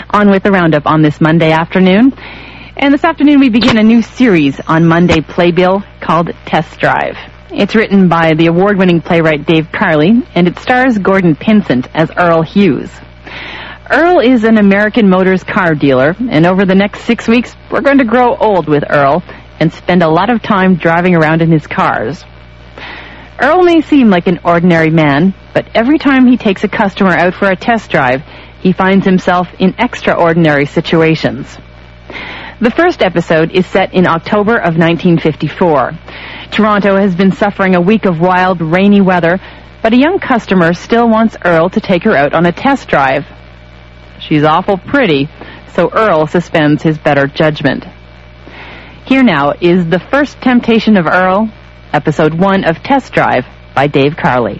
On with the Roundup on this Monday afternoon. And this afternoon we begin a new series on Monday Playbill called Test Drive. It's written by the award-winning playwright Dave Carley, and it stars Gordon Pinsent as Earl Hughes. Earl is an American Motors car dealer, and over the next 6 weeks, we're going to grow old with Earl and spend a lot of time driving around in his cars. Earl may seem like an ordinary man, but every time he takes a customer out for a test drive, he finds himself in extraordinary situations. The first episode is set in October of 1954. Toronto has been suffering a week of wild, rainy weather, but a young customer still wants Earl to take her out on a test drive. She's awful pretty, so Earl suspends his better judgment. Here now is The First Temptation of Earl, Episode 1 of Test Drive by Dave Carley.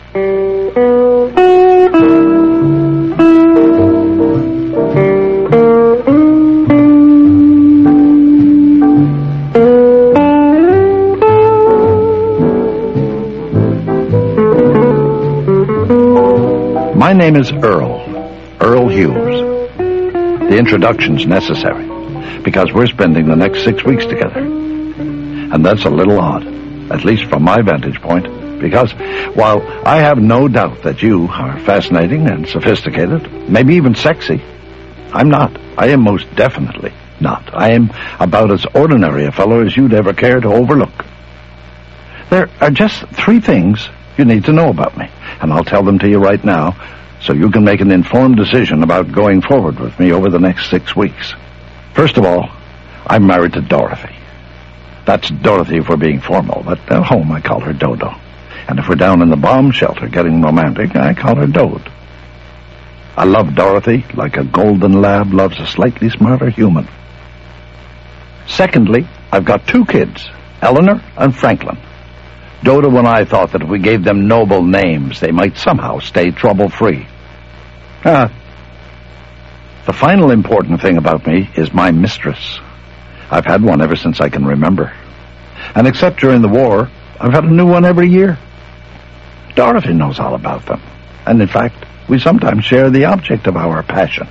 My name is Earl Hughes. The introduction's necessary because we're spending the next 6 weeks together. And that's a little odd, at least from my vantage point, because while I have no doubt that you are fascinating and sophisticated, maybe even sexy, I'm not. I am most definitely not. I am about as ordinary a fellow as you'd ever care to overlook. There are just 3 things you need to know about me, and I'll tell them to you right now, so you can make an informed decision about going forward with me over the next 6 weeks. First of all, I'm married to Dorothy. That's Dorothy if we're being formal, but at home I call her Dodo. And if we're down in the bomb shelter getting romantic, I call her Dode. I love Dorothy like a golden lab loves a slightly smarter human. Secondly, I've got 2 kids, Eleanor and Franklin. Dodo and I thought that if we gave them noble names, they might somehow stay trouble-free. The final important thing about me is my mistress. I've had one ever since I can remember. And except during the war, I've had a new one every year. Dorothy knows all about them. And in fact, we sometimes share the object of our passion.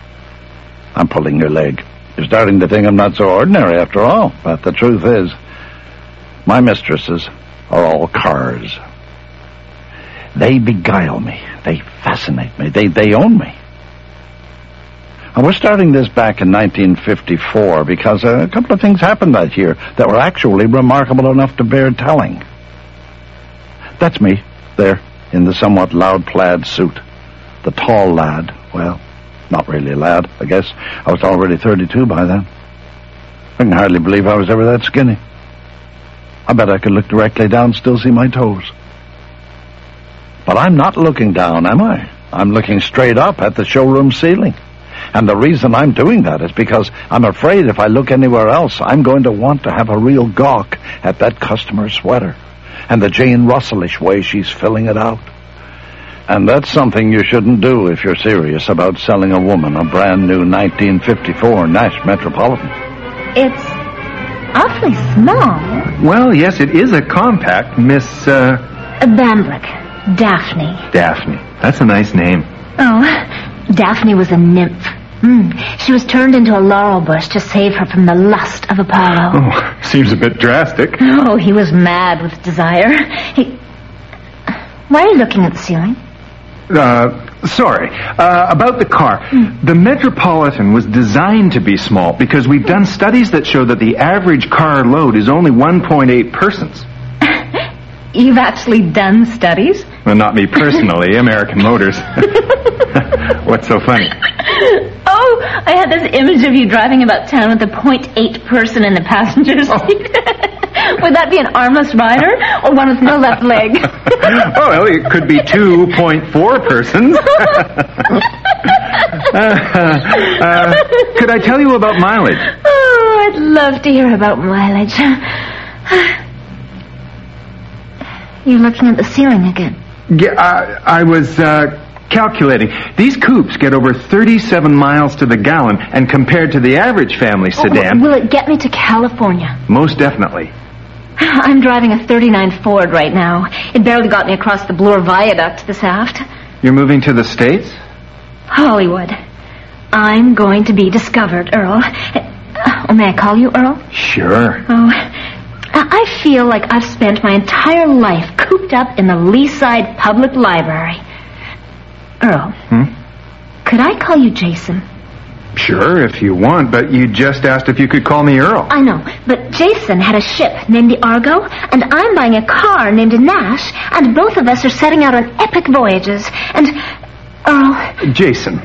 I'm pulling your leg. You're starting to think I'm not so ordinary after all. But the truth is, my mistresses are all cars. They beguile me. They fascinate me. They own me. And we're starting this back in 1954 because a couple of things happened that year that were actually remarkable enough to bear telling. That's me, there, in the somewhat loud plaid suit. The tall lad. Well, not really a lad, I guess. I was already 32 by then. I can hardly believe I was ever that skinny. I bet I could look directly down and still see my toes. But I'm not looking down, am I? I'm looking straight up at the showroom ceiling. And the reason I'm doing that is because I'm afraid if I look anywhere else, I'm going to want to have a real gawk at that customer's sweater and the Jane Russell-ish way she's filling it out. And that's something you shouldn't do if you're serious about selling a woman a brand new 1954 Nash Metropolitan. It's awfully small. Well, yes, it is a compact, Miss, Bamblick. Daphne. Daphne. That's a nice name. Oh, Daphne was a nymph. She was turned into a laurel bush to save her from the lust of Apollo. Oh, seems a bit drastic. Oh, he was mad with desire. Why are you looking at the ceiling? Sorry. About the car. The Metropolitan was designed to be small because we've done studies that show that the average car load is only 1.8 persons. You've actually done studies? Well, not me personally, American Motors. What's so funny? Oh, I had this image of you driving about town with a 0.8 person in the passenger seat. Would that be an armless rider or one with no left leg? Oh, well, it could be 2.4 persons. Could I tell you about mileage? Oh, I'd love to hear about mileage. You're looking at the ceiling again. Yeah, I was calculating. These coupes get over 37 miles to the gallon, and compared to the average family sedan... Will it get me to California? Most definitely. I'm driving a 39 Ford right now. It barely got me across the Bloor Viaduct this aft. You're moving to the States? Hollywood. I'm going to be discovered, Earl. Oh, may I call you Earl? Sure. Oh, I feel like I've spent my entire life cooped up in the Leaside Public Library. Earl, could I call you Jason? Sure, if you want, but you just asked if you could call me Earl. I know, but Jason had a ship named the Argo, and I'm buying a car named Nash, and both of us are setting out on epic voyages. And, Earl... Jason.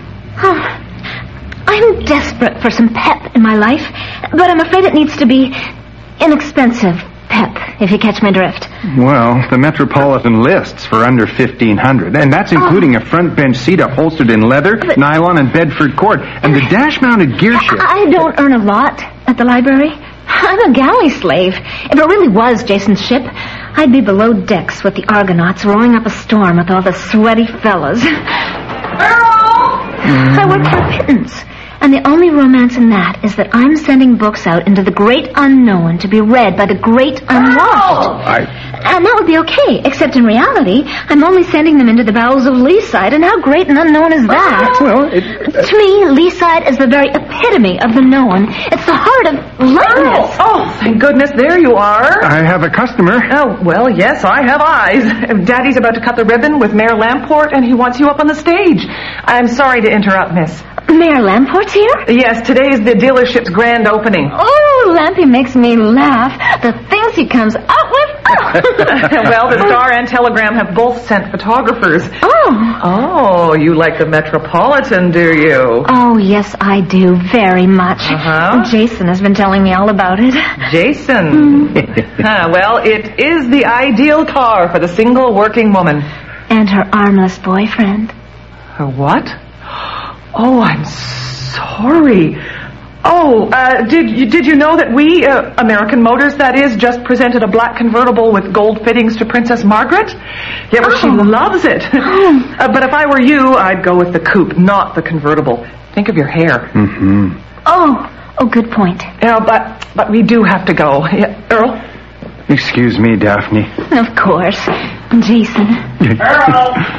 I'm desperate for some pep in my life, but I'm afraid it needs to be inexpensive pep, if you catch my drift. Well, the Metropolitan lists for under $1,500, and that's including a front bench seat upholstered in leather, nylon, and Bedford cord, and the dash-mounted gear shift. I don't earn a lot at the library. I'm a galley slave. If it really was Jason's ship, I'd be below decks with the Argonauts rowing up a storm with all the sweaty fellas. Earl! I work for a pittance. And the only romance in that is that I'm sending books out into the great unknown to be read by the great unwashed. And that would be okay, except in reality, I'm only sending them into the bowels of Leaside, and how great and unknown is that? Well, to me, Leaside is the very epitome of the known. It's the heart of lightness. Oh, thank goodness, there you are. I have a customer. Oh, well, yes, I have eyes. Daddy's about to cut the ribbon with Mayor Lamport, and he wants you up on the stage. I'm sorry to interrupt, miss. Mayor Lamport's here? Yes, today is the dealership's grand opening. Oh, Lampy makes me laugh. The things he comes up with. Oh. Well, the Star and Telegram have both sent photographers. Oh. Oh, you like the Metropolitan, do you? Oh, yes, I do, very much. Jason has been telling me all about it. Jason? Well, it is the ideal car for the single working woman. And her armless boyfriend. Her what? Oh, I'm sorry. Oh, did you know that we, American Motors, that is, just presented a black convertible with gold fittings to Princess Margaret? Yeah, well, she loves it. But if I were you, I'd go with the coupe, not the convertible. Think of your hair. Mm-hmm. Oh, good point. Yeah, but we do have to go. Yeah, Earl? Excuse me, Daphne. Of course. Jason. Earl!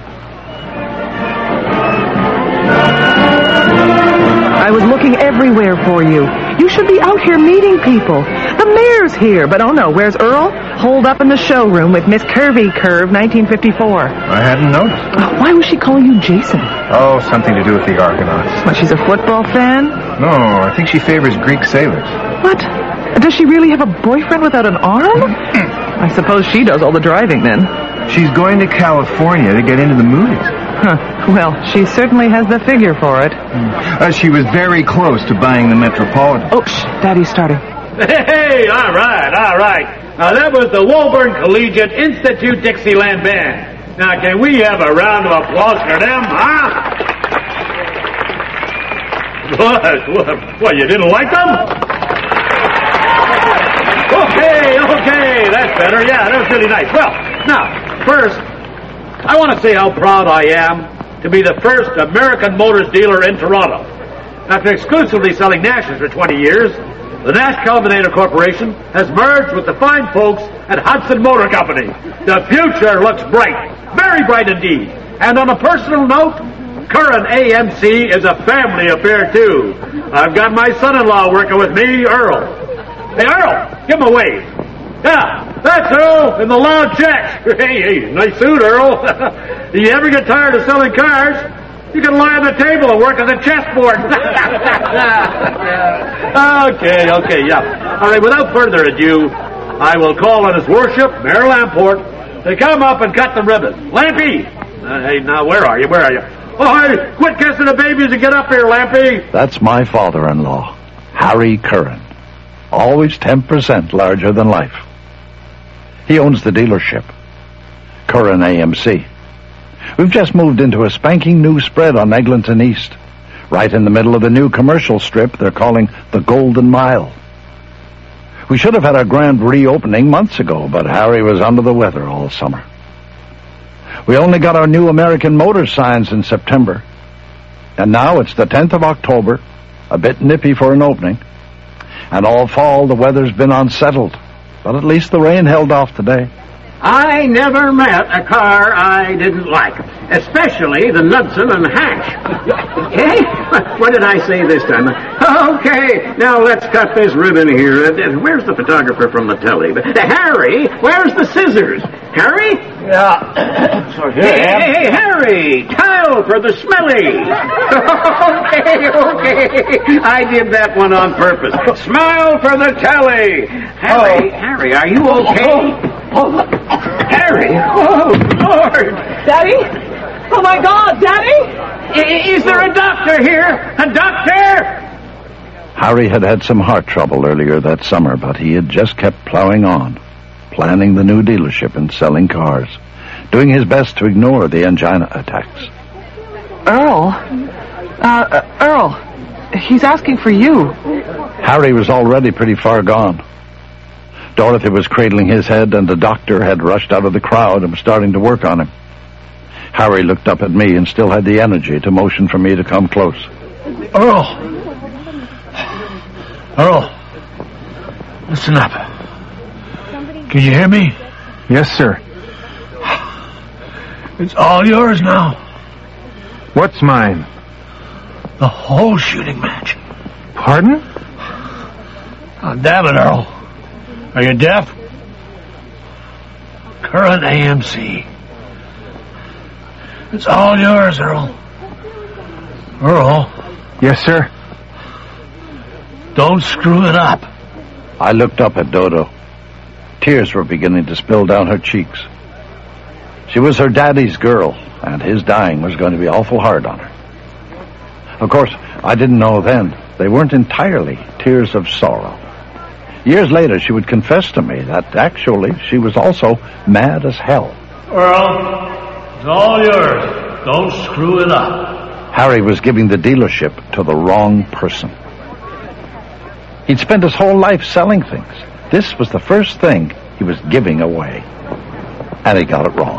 I was looking everywhere for you. You should be out here meeting people. The mayor's here, but oh no, where's Earl? Holed up in the showroom with Miss Curvy Curve, 1954. I hadn't noticed. Why was she calling you Jason? Oh, something to do with the Argonauts. What, she's a football fan? No, I think she favors Greek sailors. What? Does she really have a boyfriend without an arm? I suppose she does all the driving then. She's going to California to get into the movies. Well, she certainly has the figure for it. She was very close to buying the Metropolitan. Oh, Daddy's starting. Hey, all right. Now, that was the Woburn Collegiate Institute Dixieland Band. Now, can we have a round of applause for them, huh? What, you didn't like them? Okay, that's better. Yeah, that was really nice. Well, now, first, I want to say how proud I am to be the first American Motors dealer in Toronto. After exclusively selling Nashes for 20 years, the Nash Combinator Corporation has merged with the fine folks at Hudson Motor Company. The future looks bright, very bright indeed. And on a personal note, Curran AMC is a family affair, too. I've got my son-in-law working with me, Earl. Hey, Earl, give him a wave. Yeah, that's Earl in the loud checks. Hey, nice suit, Earl. You ever get tired of selling cars? You can lie on the table and work on the chessboard. Okay, yeah. All right, without further ado, I will call on His Worship, Mayor Lamport, to come up and cut the ribbon. Lampy! Hey, now, where are you? Oh, hey, quit kissing the babies and get up here, Lampy. That's my father-in-law, Harry Curran. Always 10% larger than life. He owns the dealership, Curran AMC. We've just moved into a spanking new spread on Eglinton East, right in the middle of the new commercial strip they're calling the Golden Mile. We should have had our grand reopening months ago, but Harry was under the weather all summer. We only got our new American Motors signs in September, and now it's the 10th of October, a bit nippy for an opening, and all fall the weather's been unsettled, but at least the rain held off today. I never met a car I didn't like. especially the Knudsen and hash. Hey, what did I say this time? Okay, now let's cut this ribbon here. Where's the photographer from the telly? Harry, where's the scissors? Harry? Yeah. Sorry, here I am. Hey, Harry, tile for the smelly. Okay. I did that one on purpose. Smile for the telly. Harry, are you okay? Harry, oh, Lord. Daddy? Oh, my God, Daddy? Is there a doctor here? A doctor? Harry had had some heart trouble earlier that summer, but he had just kept plowing on, planning the new dealership and selling cars, doing his best to ignore the angina attacks. Earl, he's asking for you. Harry was already pretty far gone. Dorothy was cradling his head, and the doctor had rushed out of the crowd and was starting to work on him. Harry looked up at me and still had the energy to motion for me to come close. Earl, listen up. Can you hear me? Yes, sir. It's all yours now. What's mine? The whole shooting match. Pardon? Oh, damn it, Earl. Are you deaf? Current AMC. It's all yours, Earl. Earl. Yes, sir. Don't screw it up. I looked up at Dodo. Tears were beginning to spill down her cheeks. She was her daddy's girl, and his dying was going to be awful hard on her. Of course, I didn't know then. They weren't entirely tears of sorrow. Years later, she would confess to me that actually she was also mad as hell. Earl, it's all yours. Don't screw it up. Harry was giving the dealership to the wrong person. He'd spent his whole life selling things. This was the first thing he was giving away. And he got it wrong.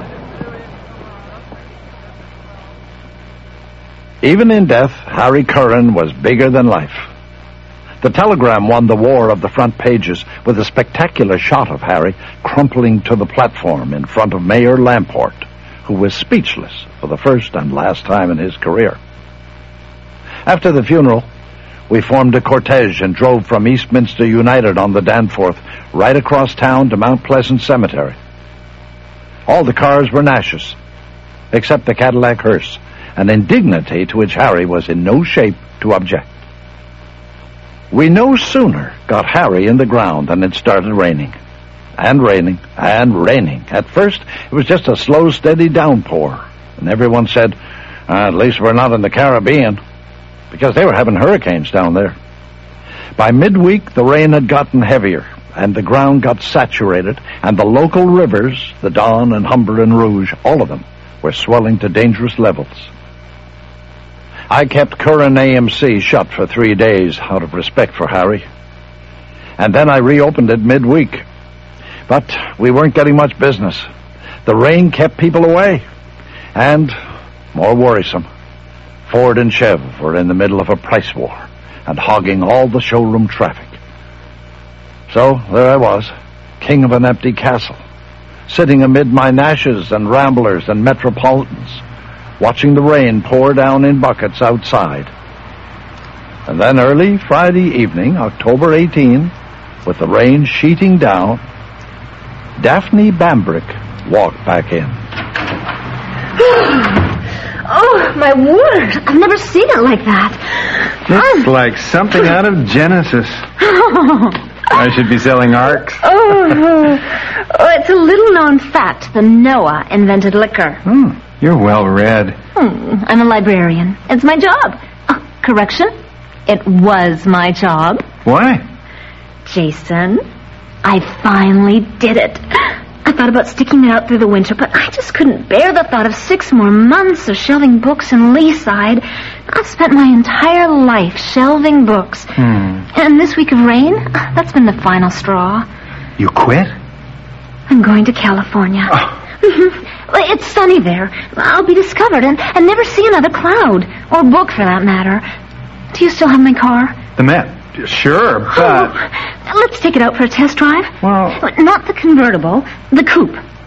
Even in death, Harry Curran was bigger than life. The Telegram won the war of the front pages with a spectacular shot of Harry crumpling to the platform in front of Mayor Lamport, who was speechless for the first and last time in his career. After the funeral, we formed a cortege and drove from Eastminster United on the Danforth right across town to Mount Pleasant Cemetery. All the cars were Nash's, except the Cadillac hearse, an indignity to which Harry was in no shape to object. We no sooner got Harry in the ground than it started raining. And raining, and raining. At first, it was just a slow, steady downpour. And everyone said, at least we're not in the Caribbean, because they were having hurricanes down there. By midweek, the rain had gotten heavier, and the ground got saturated, and the local rivers, the Don and Humber and Rouge, all of them, were swelling to dangerous levels. I kept Curran AMC shut for 3 days out of respect for Harry. And then I reopened it midweek. But we weren't getting much business. The rain kept people away. And, more worrisome, Ford and Chev were in the middle of a price war and hogging all the showroom traffic. So there I was, king of an empty castle, sitting amid my Nashes and Ramblers and Metropolitans, watching the rain pour down in buckets outside. And then early Friday evening, October 18, with the rain sheeting down, Daphne Bambrick walked back in. Oh, my word. I've never seen it like that. Looks like something out of Genesis. I should be selling arcs. It's a little-known fact that Noah invented liquor. You're well read. I'm a librarian. It's my job. Correction. It was my job. Why? Jason, I finally did it. I thought about sticking it out through the winter, but I just couldn't bear the thought of 6 more months of shelving books in Leaside. I've spent my entire life shelving books. And this week of rain, that's been the final straw. You quit? I'm going to California. It's sunny there. I'll be discovered and never see another cloud. Or book, for that matter. Do you still have my car? The map? Sure, but... Let's take it out for a test drive. Well... Not the convertible, the coupe.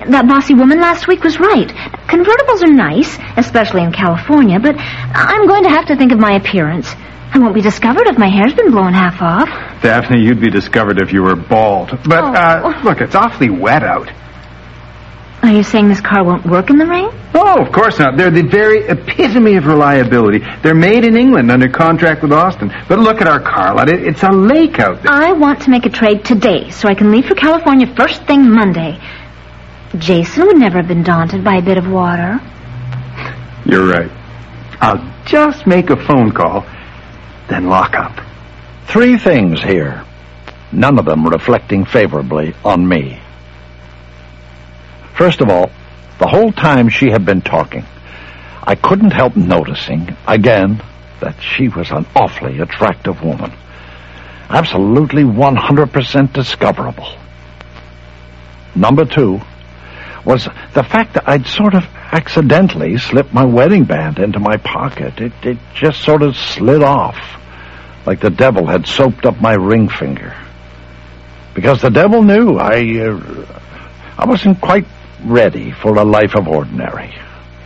That bossy woman last week was right. Convertibles are nice, especially in California, but I'm going to have to think of my appearance. I won't be discovered if my hair's been blown half off. Daphne, you'd be discovered if you were bald. But, look, it's awfully wet out. Are you saying this car won't work in the rain? Oh, of course not. They're the very epitome of reliability. They're made in England under contract with Austin. But look at our car lot. It's a lake out there. I want to make a trade today so I can leave for California first thing Monday. Jason would never have been daunted by a bit of water. You're right. I'll just make a phone call, then lock up. 3 things here, none of them reflecting favorably on me. First of all, the whole time she had been talking, I couldn't help noticing, again, that she was an awfully attractive woman. Absolutely 100% discoverable. Number 2 was the fact that I'd sort of accidentally slipped my wedding band into my pocket. It just sort of slid off, like the devil had soaped up my ring finger. Because the devil knew I wasn't quite ready for a life of ordinary.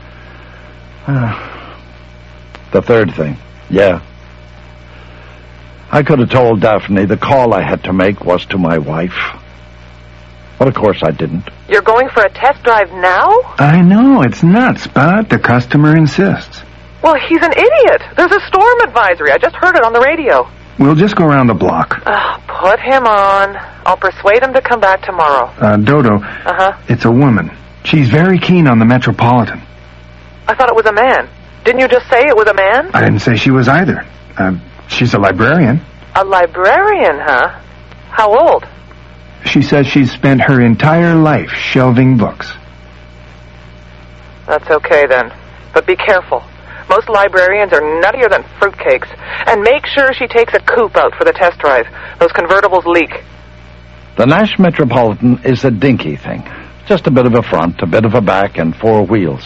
The third thing, I could have told Daphne the call I had to make was to my wife. But of course I didn't. You're going for a test drive now? I know, it's nuts, but the customer insists. Well, he's an idiot. There's a storm advisory. I just heard it on the radio. We'll just go around the block. Put him on. I'll persuade him to come back tomorrow. Dodo, it's a woman. She's very keen on the Metropolitan. I thought it was a man. Didn't you just say it was a man? I didn't say she was either. She's a librarian. A librarian, huh? How old? She says she's spent her entire life shelving books. That's okay, then. But be careful. Most librarians are nuttier than fruitcakes. And make sure she takes a coupe out for the test drive. Those convertibles leak. The Nash Metropolitan is a dinky thing. Just a bit of a front, a bit of a back, and 4 wheels.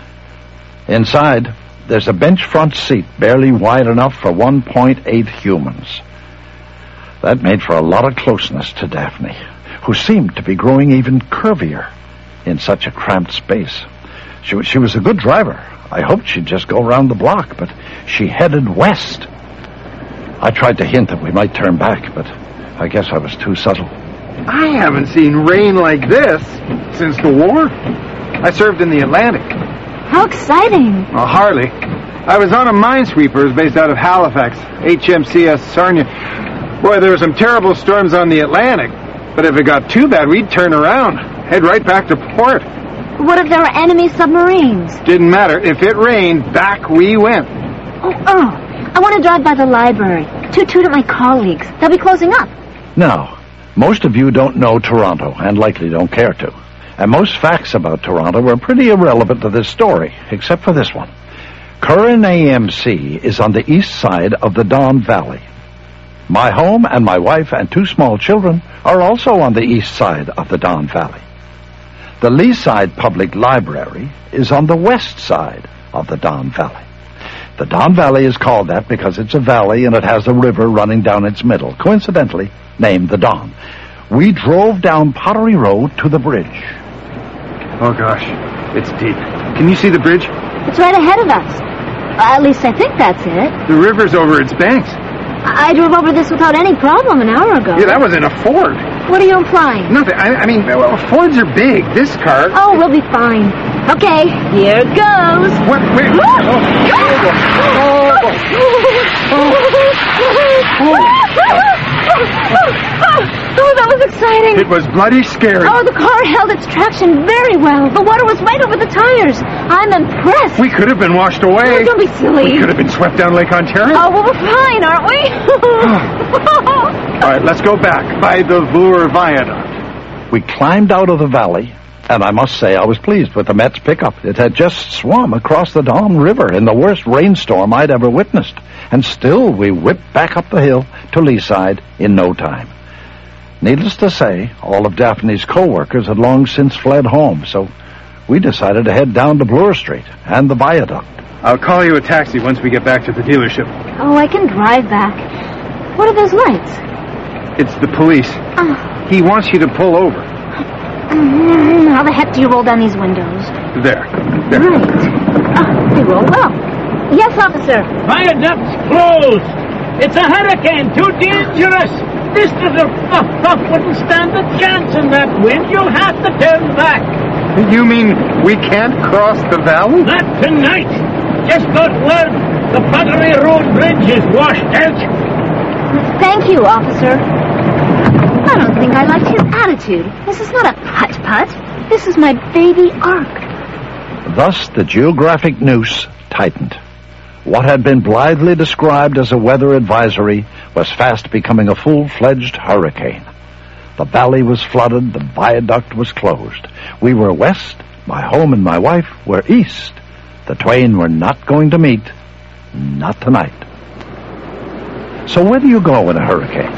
Inside, there's a bench front seat barely wide enough for 1.8 humans. That made for a lot of closeness to Daphne, who seemed to be growing even curvier in such a cramped space. She was a good driver. I hoped she'd just go around the block, but she headed west. I tried to hint that we might turn back, but I guess I was too subtle. I haven't seen rain like this since the war. I served in the Atlantic. How exciting. Well, hardly. I was on a minesweeper based out of Halifax, HMCS Sarnia. Boy, there were some terrible storms on the Atlantic. But if it got too bad, we'd turn around, head right back to port. What if there were enemy submarines? Didn't matter. If it rained, back we went. Oh, I want to drive by the library. Toot at my colleagues. They'll be closing up. Now, most of you don't know Toronto, and likely don't care to. And most facts about Toronto are pretty irrelevant to this story, except for this one. Curran AMC is on the east side of the Don Valley. My home and my wife and 2 small children are also on the east side of the Don Valley. The Leaside Public Library is on the west side of the Don Valley. The Don Valley is called that because it's a valley and it has a river running down its middle, coincidentally named the Don. We drove down Pottery Road to the bridge. Oh, gosh. It's deep. Can you see the bridge? It's right ahead of us. At least I think that's it. The river's over its banks. I drove over this without any problem an hour ago. Yeah, that was in a Ford. What are you implying? Nothing. I mean, well, Fords are big. This car... Oh, we'll be fine. Okay, here goes. What? Wait. Oh, that was exciting. It was bloody scary. Oh, the car held its traction very well. The water was right over the tires. I'm impressed. We could have been washed away. Oh, don't be silly. We could have been swept down Lake Ontario. Oh, well, we're fine, aren't we? All right, let's go back by the Vloer Viaduct. We climbed out of the valley, and I must say I was pleased with the Met's pickup. It had just swum across the Don River in the worst rainstorm I'd ever witnessed. And still we whipped back up the hill to Leaside in no time. Needless to say, all of Daphne's co-workers had long since fled home, so we decided to head down to Bloor Street and the viaduct. I'll call you a taxi once we get back to the dealership. Oh, I can drive back. What are those lights? It's the police. He wants you to pull over. How the heck do you roll down these windows? There. Right. They roll well. Yes, officer. Viaduct's closed. It's a hurricane. Too dangerous. This little puff wouldn't stand a chance in that wind. You'll have to turn back. You mean we can't cross the valley? Not tonight. Just got word the Buttery Road Bridge is washed out. Thank you, officer. I don't think I liked his attitude. This is not a putt-putt. This is my baby Ark. Thus the geographic noose tightened. What had been blithely described as a weather advisory was fast becoming a full-fledged hurricane. The valley was flooded, the viaduct was closed. We were west, my home and my wife were east. The twain were not going to meet, not tonight. So where do you go in a hurricane?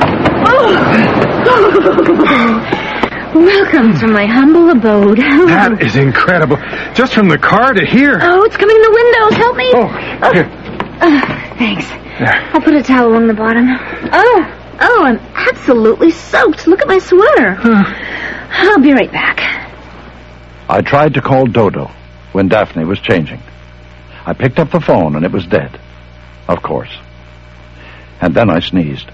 Welcome to my humble abode. That is incredible. Just from the car to here. Oh, it's coming in the windows. Help me. Oh, here. Thanks. There. I'll put a towel on the bottom. Oh, I'm absolutely soaked. Look at my sweater. I'll be right back. I tried to call Dodo when Daphne was changing. I picked up the phone and it was dead. Of course. And then I sneezed.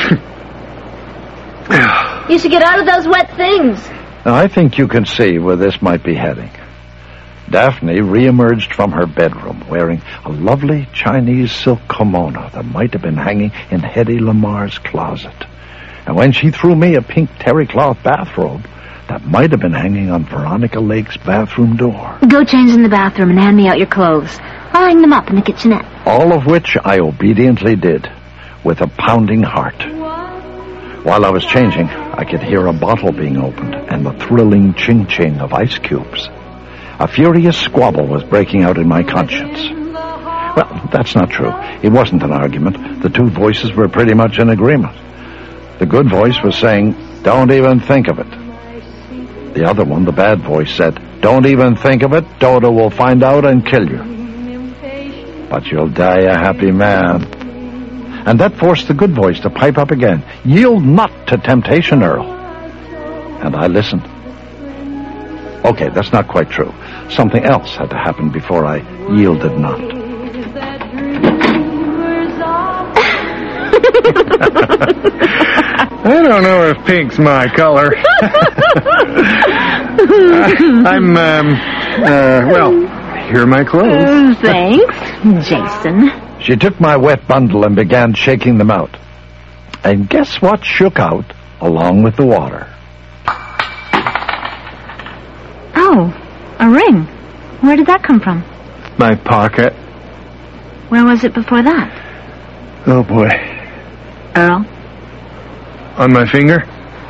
You should get out of those wet things. Now, I think you can see where this might be heading. Daphne reemerged from her bedroom wearing a lovely Chinese silk kimono that might have been hanging in Hedy Lamar's closet. And when she threw me a pink terry cloth bathrobe, that might have been hanging on Veronica Lake's bathroom door. Go change in the bathroom and hand me out your clothes. I'll hang them up in the kitchenette. All of which I obediently did, with a pounding heart. While I was changing, I could hear a bottle being opened and the thrilling ching-ching of ice cubes. A furious squabble was breaking out in my conscience. Well, that's not true. It wasn't an argument. The two voices were pretty much in agreement. The good voice was saying, "Don't even think of it." The other one, the bad voice, said, "Don't even think of it. Dodo will find out and kill you. But you'll die a happy man." And that forced the good voice to pipe up again. "Yield not to temptation, Earl." And I listened. Okay, that's not quite true. Something else had to happen before I yielded not. I don't know if pink's my color. Well, here are my clothes. Thanks, Jason. She took my wet bundle and began shaking them out. And guess what shook out along with the water? Oh, a ring. Where did that come from? My pocket. Where was it before that? Oh, boy. Earl? On my finger?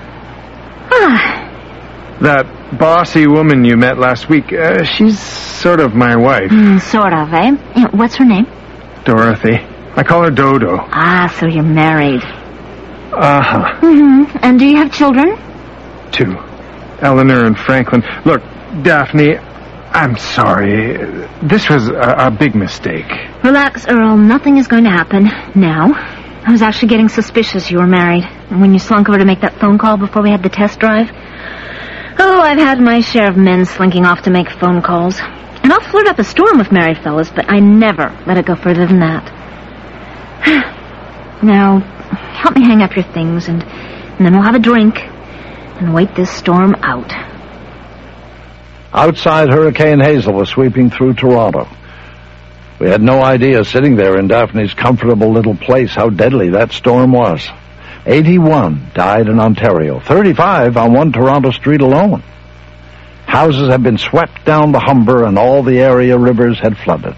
That bossy woman you met last week, she's sort of my wife. Sort of, eh? What's her name? Dorothy. I call her Dodo. So you're married. Uh-huh. And do you have children? 2. Eleanor and Franklin. Look, Daphne, I'm sorry. This was a big mistake. Relax, Earl. Nothing is going to happen now. I was actually getting suspicious you were married. And when you slunk over to make that phone call before we had the test drive. Oh, I've had my share of men slinking off to make phone calls. And I'll flirt up a storm with married fellas, but I never let it go further than that. Now, help me hang up your things, and then we'll have a drink and wait this storm out. Outside, Hurricane Hazel was sweeping through Toronto. We had no idea sitting there in Daphne's comfortable little place how deadly that storm was. 81 died in Ontario, 35 on one Toronto street alone. Houses had been swept down the Humber and all the area rivers had flooded.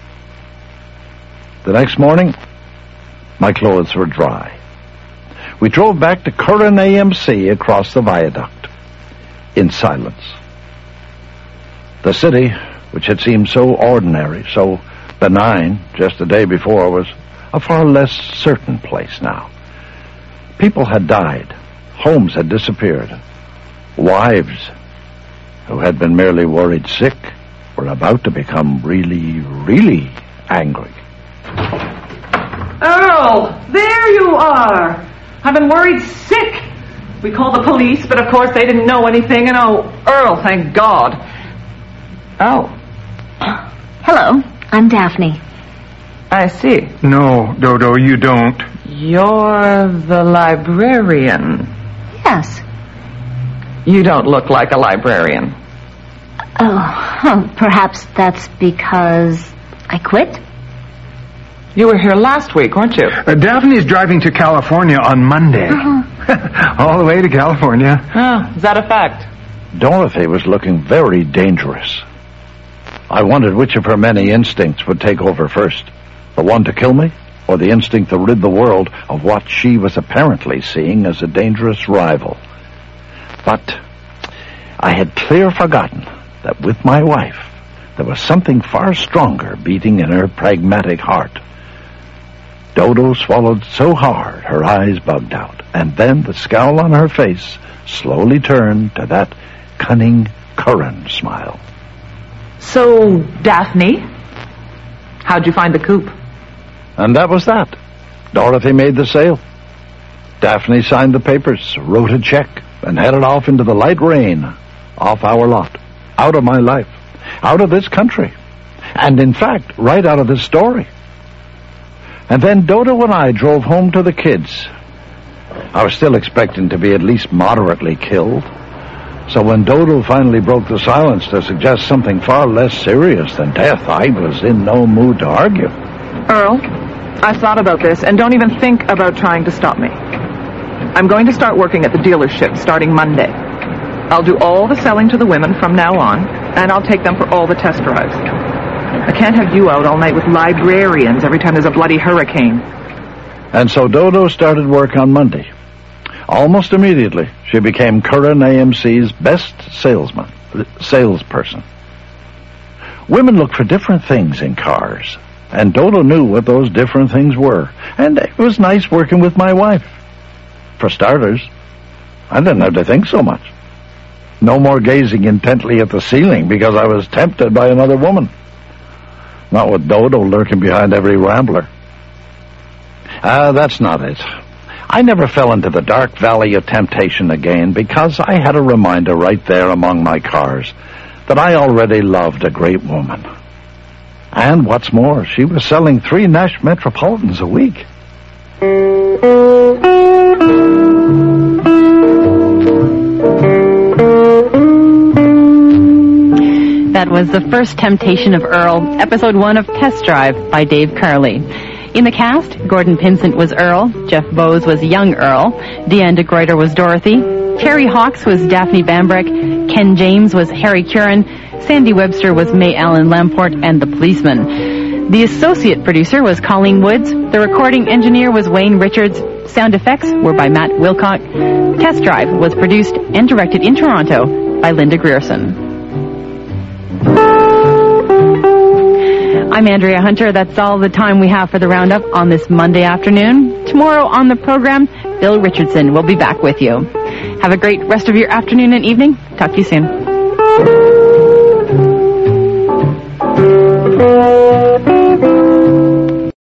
The next morning, my clothes were dry. We drove back to Curran AMC across the viaduct, in silence. The city, which had seemed so ordinary, so benign just the day before, was a far less certain place now. People had died. Homes had disappeared. Wives, who had been merely worried sick, were about to become really, really angry. Earl, there you are. I've been worried sick. We called the police, but of course they didn't know anything, and Earl, thank God. Oh. Hello, I'm Daphne. I see. No, Dodo, you don't. You're the librarian. Yes. You don't look like a librarian. Oh, perhaps that's because I quit? You were here last week, weren't you? Daphne's driving to California on Monday. All the way to California. Oh, is that a fact? Dorothy was looking very dangerous. I wondered which of her many instincts would take over first. The one to kill me, or the instinct to rid the world of what she was apparently seeing as a dangerous rival. But I had clear forgotten that with my wife, there was something far stronger beating in her pragmatic heart. Dodo swallowed so hard her eyes bugged out, and then the scowl on her face slowly turned to that cunning Curran smile. So, Daphne, how'd you find the coupe? And that was that. Dorothy made the sale. Daphne signed the papers, wrote a check, and headed off into the light rain, off our lot, out of my life, out of this country, and in fact, right out of this story. And then Dodo and I drove home to the kids. I was still expecting to be at least moderately killed. So when Dodo finally broke the silence to suggest something far less serious than death, I was in no mood to argue. Earl, I've thought about this, and don't even think about trying to stop me. I'm going to start working at the dealership starting Monday. I'll do all the selling to the women from now on, and I'll take them for all the test drives. I can't have you out all night with librarians every time there's a bloody hurricane. And so Dodo started work on Monday. Almost immediately, she became Curran AMC's best salesperson. Women look for different things in cars, and Dodo knew what those different things were. And it was nice working with my wife. For starters, I didn't have to think so much. No more gazing intently at the ceiling because I was tempted by another woman. Not with Dodo lurking behind every rambler. That's not it. I never fell into the dark valley of temptation again because I had a reminder right there among my cars that I already loved a great woman. And what's more, she was selling 3 Nash Metropolitans a week. That was The First Temptation of Earl, Episode 1 of Test Drive by Dave Carley. In the cast, Gordon Pinsent was Earl, Jeff Bowes was young Earl, Deanne DeGruyter was Dorothy, Terry Hawks was Daphne Bambrick, Ken James was Harry Curran, Sandy Webster was May Allen Lamport, and the policeman. The associate producer was Colleen Woods, the recording engineer was Wayne Richards, sound effects were by Matt Wilcock. Test Drive was produced and directed in Toronto by Linda Grierson. I'm Andrea Hunter. That's all the time we have for the Roundup on this Monday afternoon. Tomorrow on the program, Bill Richardson will be back with you. Have a great rest of your afternoon and evening. Talk to you soon.